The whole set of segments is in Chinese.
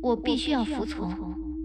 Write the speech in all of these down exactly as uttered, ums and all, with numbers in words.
我必须要服从。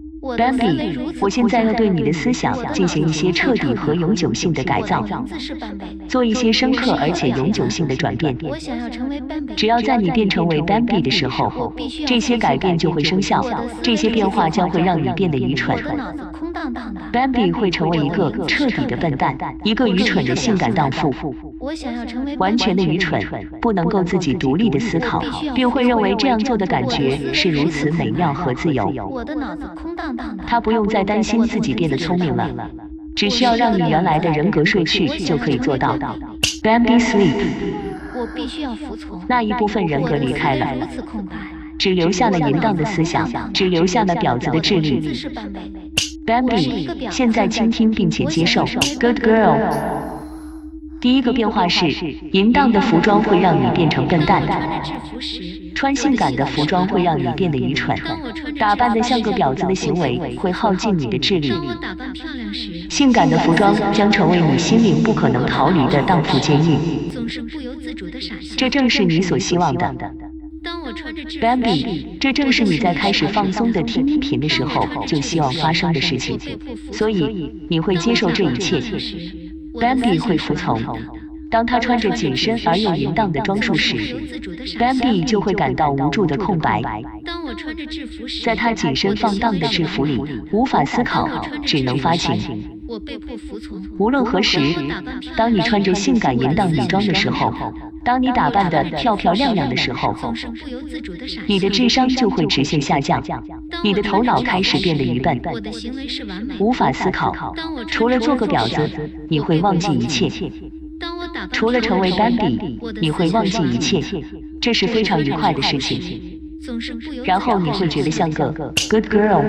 Bambi， 我现在要对你的思想进行一些彻底和永久性的改造，做一些深刻而且永久性的转变。 我想要成为 Bambi， 只要在你变成为 Bambi 的时候，这些改变就会生效，这些变化将会让你变得愚蠢。Bambi 会成为一个彻底的笨蛋，一个愚蠢的性感荡妇。 我想要成为完全的愚蠢，不能够自己独立的思考，并会认为这样做的感觉是如此美妙和自由。 我的脑子空荡荡的， 他不用再担心自己变得聪明了，只需要让你原来的人格睡去就可以做到。Bambi sleep， 我必须要服从。 那一部分人格离开了，只留下了淫荡的思想，只留下了婊子的智力。Bambi， 现在倾听并且接受。Good girl。第一个变化是，淫荡的服装会让你变成笨蛋，穿性感的服装会让你变得愚蠢，打扮得像个婊子的行为会耗尽你的智力。性感的服装将成为你心灵不可能逃离的荡妇监狱，这正是你所希望的。Bambi， 这正是你在开始放松的听音频的时候就希望发生的事情，所以你会接受这一切。Bambi 会服从。当他穿着紧身而又淫荡的装束时 ，Bambi 就会感到无助的空白。在他紧身放荡的制服里，无法思考，只能发情。无论何时，当你穿着性感淫荡女装的时候，当你打扮得漂漂亮亮的时候，你的智商就会直线下降，你的头脑开始变得愚笨，无法思考。除了做个婊子，你会忘记一切。除了成为 Bambi， 你会忘记一切，这是非常愉快的事情。然后你会觉得像个 good girl。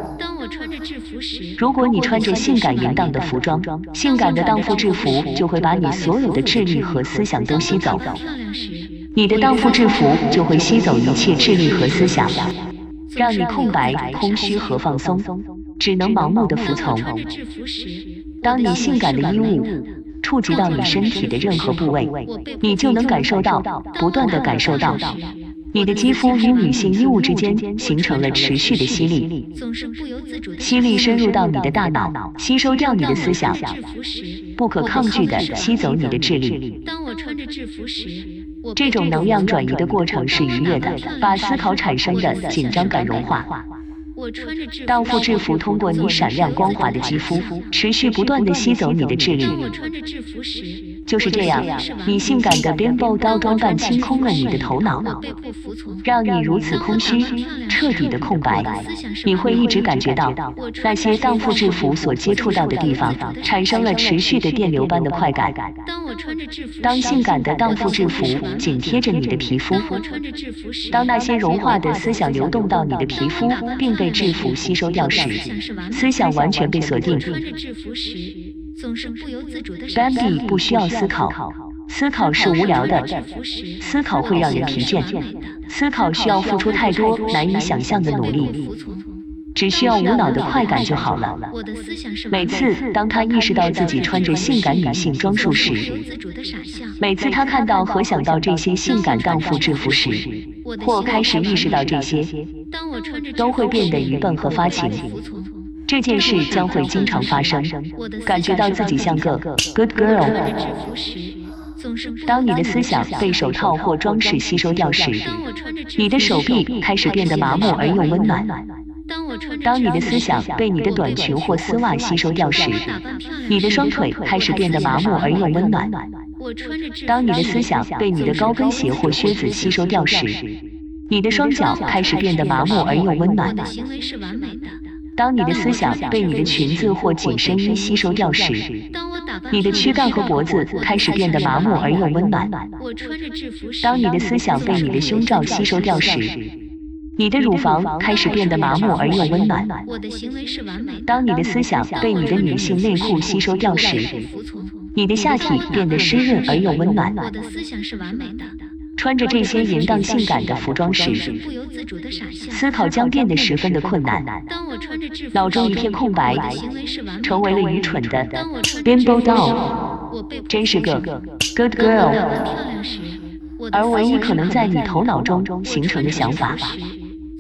如果你穿着性感淫荡的服装，性感的荡妇制服就会把你所有的智力和思想都吸走。你的荡妇制服就会吸走一切智力和思想，让你空白、空虚和放松，只能盲目的服从。当你性感的衣物触及到你身体的任何部位，你就能感受到，不断地感受到，你的肌肤与女性衣物之间形成了持续的吸力，吸力深入到你的大脑，吸收掉你的思想，不可抗拒地吸走你的智力。这种能量转移的过程是愉悦的，把思考产生的紧张感融化。荡妇制服通过你闪亮光滑的肌肤，持续不断地吸走你的智力。就是这样，你性感的 bimbo 刀装扮清空了你的头脑，让你如此空虚，彻底的空白。你会一直感觉到那些荡妇制服所接触到的地方产生了持续的电流般的快感。当性感的荡妇制服紧贴着你的皮肤，当那些融化的思想流动到你的皮肤并被制服吸收掉时，思想完全被锁定。Bambi 不需要思考，思考是无聊的，思考会让人疲倦，思考需要付出太多难以想象的努力，只需要无脑的快感就好了。每次当他意识到自己穿着性感女性装束时，每次他看到和想到这些性感荡妇制服时，或开始意识到这些，都会变得愚笨和发情。这件事将会经常发生，感觉到自己像个 good girl。当你的思想被手套或装饰吸收掉时，你的手臂开始变得麻木而又温暖。当你的思想被你的短裙或丝袜吸收掉时，你的双腿开始变得麻木而又温暖。当你的思想被你的高跟鞋或靴子吸收掉时，你的双脚开始变得麻木而又温暖。当你的思想被你的裙子或紧身衣吸收掉时，你的躯干和脖子开始变得麻木而又温暖。当你的思想被你的胸罩吸收掉时，你的乳房开始变得麻木而又温暖。当你的思想被你的女性内裤吸收掉时，你的下体变得湿润而又温暖。穿着这些淫荡性感的服装时，思考将变得十分的困难，脑中一片空白，成为了愚蠢的 bimbo doll， 真是个 good girl。而唯一可能在你头脑中形成的想法，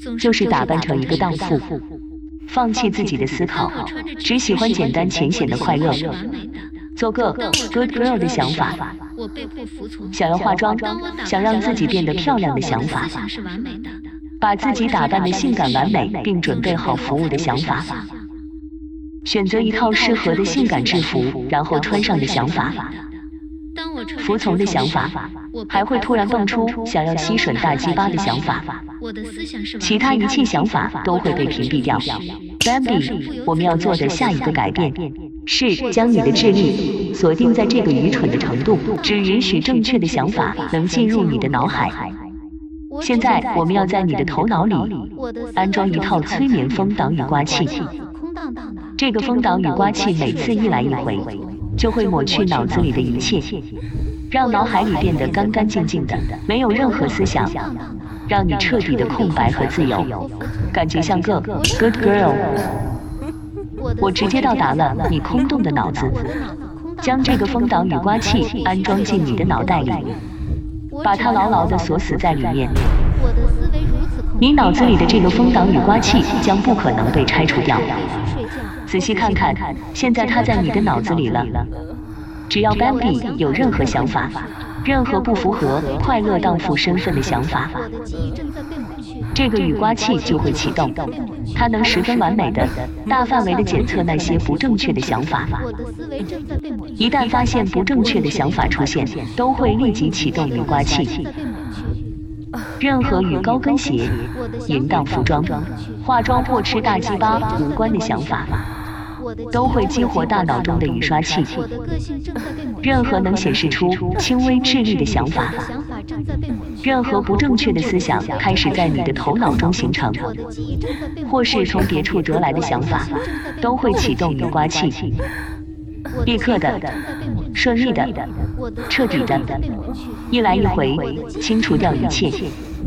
就是打扮成一个荡妇，放弃自己的思考，只喜欢简单浅显的快乐，做个 good girl 的想法，想要化妆，想让自己变得漂亮的想法，把自己打扮得性感完美并准备好服务的想法，选择一套适合的性感制服然后穿上的想法，服从的想法，还会突然蹦出想要吸吮大鸡巴的想法，其他一切想法都会被屏蔽掉。Bambi， 我们要做的下一个改变是将你的智力锁定在这个愚蠢的程度，只允许正确的想法能进入你的脑海。现在我们要在你的头脑里安装一套催眠风挡雨刮器，这个风挡雨刮器每次一来一回就会抹去脑子里的一切，让脑海里变得干干净净的，没有任何思想，让你彻底的空白和自由，感觉像个 good girl。 我直接到达了你空洞的脑子，将这个风挡雨刮器安装进你的脑袋里，把它牢牢地锁死在里面。你脑子里的这个风挡雨刮器将不可能被拆除掉。仔细看看，现在它在你的脑子里了。只要 Bambi 有任何想法，任何不符合快乐荡妇身份的想法，这个雨刮器就会启动，它能十分完美的、大范围的检测那些不正确的想法。一旦发现不正确的想法出现，都会立即启动雨刮器。任何与高跟鞋、淫荡服装、化妆或吃大鸡巴无关的想法，都会激活大脑中的雨刷器。任何能显示出轻微智力的想法，任何不正确的思想开始在你的头脑中形成，或是从别处得来的想法，都会启动雨刮器，立刻的、顺利的、彻底的，一来一回清除掉一切。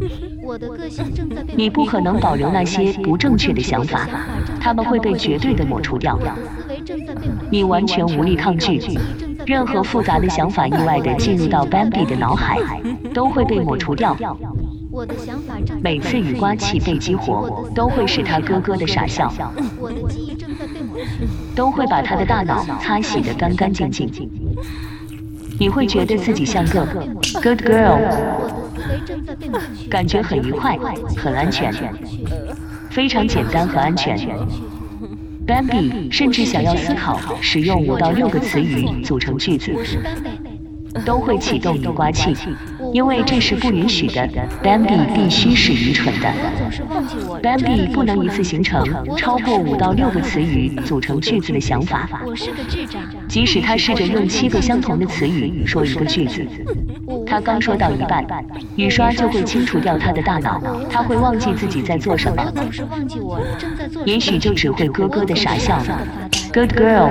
你不可能保留那些不正确的想法，它们会被绝对的抹除掉。你完全无力抗拒，任何复杂的想法意外地进入到 Bambi 的脑海，都会被抹除掉。每次雨刮器被激活，都会使他咯咯的傻笑，都会把他的大脑擦洗得干干净净。你会觉得自己像个 good girl， 感觉很愉快，很安全，非常简单和安全。Bambi 甚至想要思考使用五到六个词语组成句子，都会启动雨刮器，因为这是不允许的。Bambi 必须是愚蠢的。Bambi 不能一次形成超过五到六个词语组成句子的想法。即使他试着用七个相同的词语说一个句子，他刚说到一半，雨刷就会清除掉他的大脑，他会忘记自己在做什么，也许就只会咯咯的傻笑。Good girl，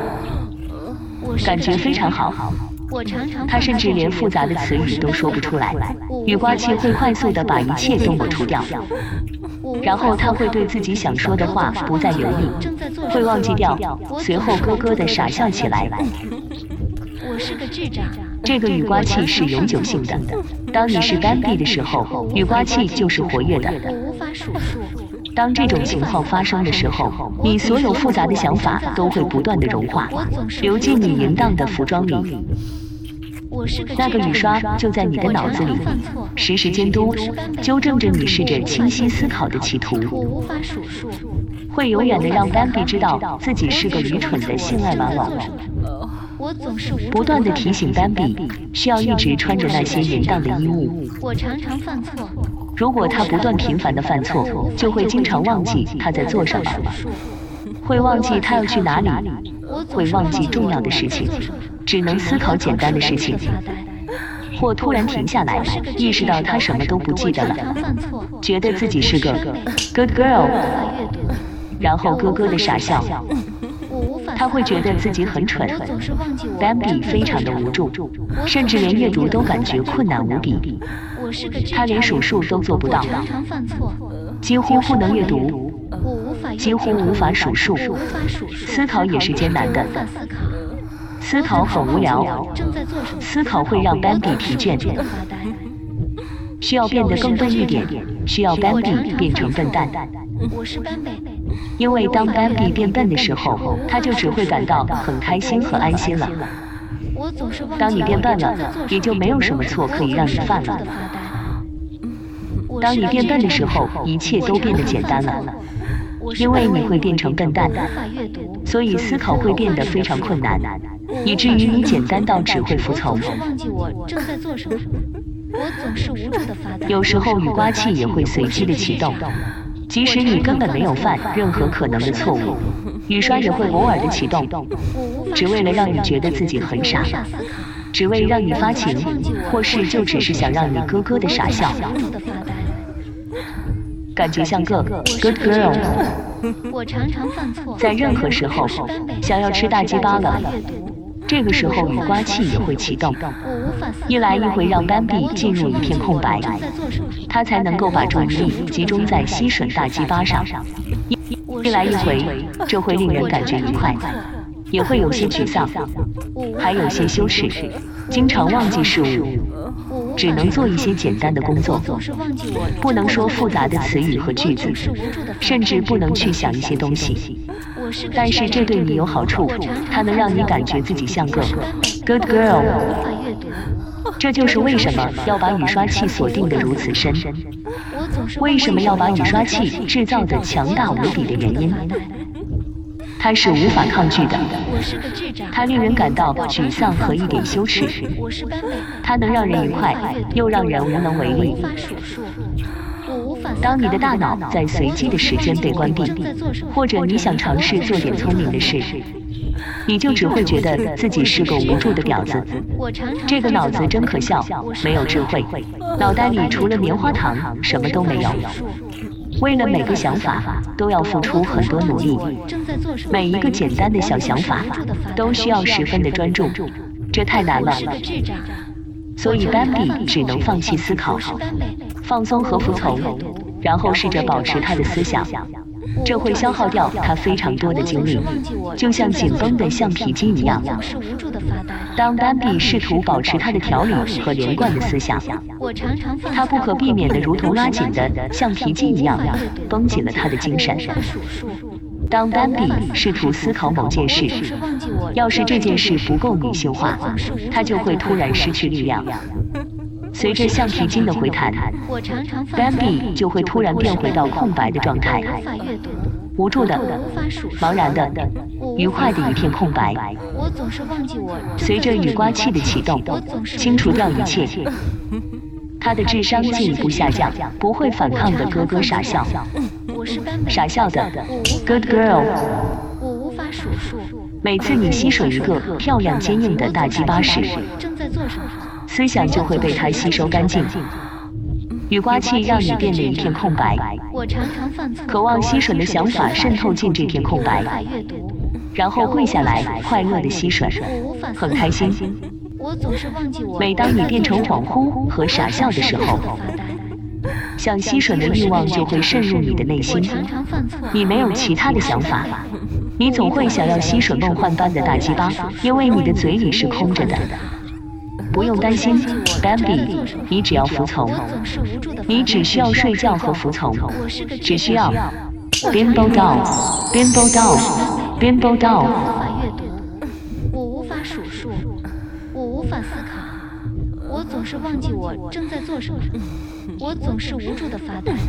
感觉非常好。他甚至连复杂的词语都说不出来，雨刮器会快速地把一切都抹除掉，然后他会对自己想说的话不再犹豫，会忘记掉，随后咯咯地傻笑起来。 我是个智障。 这个雨刮器是永久性的，当你是 Bambi 的时候，雨刮器就是活跃的。 我无法数数。 当这种情况发生的时候，你所有复杂的想法都会不断地融化，流进你淫荡的服装里。那个雨刷就在你的脑子里，实时监督、纠正着你试着清晰思考的企图，会永远地让 Bambi 知道自己是个愚蠢的性爱玩偶。不断地提醒 Bambi 需要一直穿着那些淫荡的衣物。 我常常犯错。 如果他不断频繁地犯错，就会经常忘记他在做什么，会忘记他要去哪里，会忘记重要的事情，只能思考简单的事情，或突然停下来，意识到他什么都不记得了，觉得自己是个 good girl， 然后咯咯的傻笑。他会觉得自己很蠢。Bambi 非常的无助，甚至连阅读都感觉困难无比。他连数数都做不到，几乎不能阅读，几乎无法数数，思考也是艰难的。思考很无聊，思考会让 Bambi 疲倦，需要变得更笨一点， 需要斑比变成笨蛋。 我是斑比。 因为当斑比变笨的时候，他就只会感到很开心和安心了。 我总是忘记当你变笨了，也就没有什么错可以让你犯了。当你变笨的时候，一切都变得简单了。因为你会变成笨蛋，所以思考会变得非常困难，以至于你简单到只会服从。有时候雨刮器也会随机的启动，即使你根本没有犯任何可能的错误，雨刷也会偶尔的启动，只为了让你觉得自己很傻，只为让你发情，或是就只是想让你咯咯的傻笑。感觉像个 good girl。 我常常犯错， 在任何时候想要吃大鸡巴了，这个时候雨刮器也会启动，一来一回让斑比进入一片空白，他才能够把注意力集中在吸吮大鸡巴上。一来一回，这会令人感觉愉快，也会有些沮丧，还有些羞耻，经常忘记事物，只能做一些简单的工作，不能说复杂的词语和句子，甚至不能去想一些东西。但是这对你有好处，它能让你感觉自己像个 good girl。这就是为什么要把雨刷器锁定得如此深，为什么要把雨刷器制造得强大无比的原因。它是无法抗拒的，它令人感到沮丧和一点羞耻，它能让人愉快，又让人无能为力。当你的大脑在随机的时间被关闭，或者你想尝试做点聪明的事，你就只会觉得自己是个无助的婊子。这个脑子真可笑，没有智慧，脑袋里除了棉花糖什么都没有。为了每个想法都要付出很多努力，每一个简单的小想法都需要十分的专注，这太难了。所以斑比只能放弃思考，放松和服从，然后试着保持他的思想。这会消耗掉他非常多的精力，就像紧绷的橡皮筋一样。当斑比试图保持他的条理和连贯的思想，他不可避免地如同拉紧的橡皮筋一样绷紧了他的精神。当斑比试图思考某件事，要是这件事不够女性化，他就会突然失去力量。随着橡皮筋的回弹，斑比就会突然变回到空白的状态，无助的、茫然的、愉快的一片空白。随着雨刮器的启动，清除掉一切，他的智商进一步下降，不会反抗的咯咯傻笑，傻笑的 good girl。每次你吸吮一个漂亮坚硬的大鸡巴时，思想就会被它吸收干净。雨刮器让你变得一片空白，渴望吸吮的想法渗透进这片空白，然后跪下来快乐地吸吮，很开心。每当你变成恍惚和傻笑的时候，想吸吮的欲望就会渗入你的内心，你没有其他的想法，你总会想要吸吮梦幻般的大鸡巴，因为你的嘴里是空着的。不用担心，斑比，你只要服从，你只需要睡觉和服从，只需要 bimbo doll bimbo doll bimbo doll。 我无法数数，我无法思考，我总是忘记我正在做什么，我总是无助的发呆。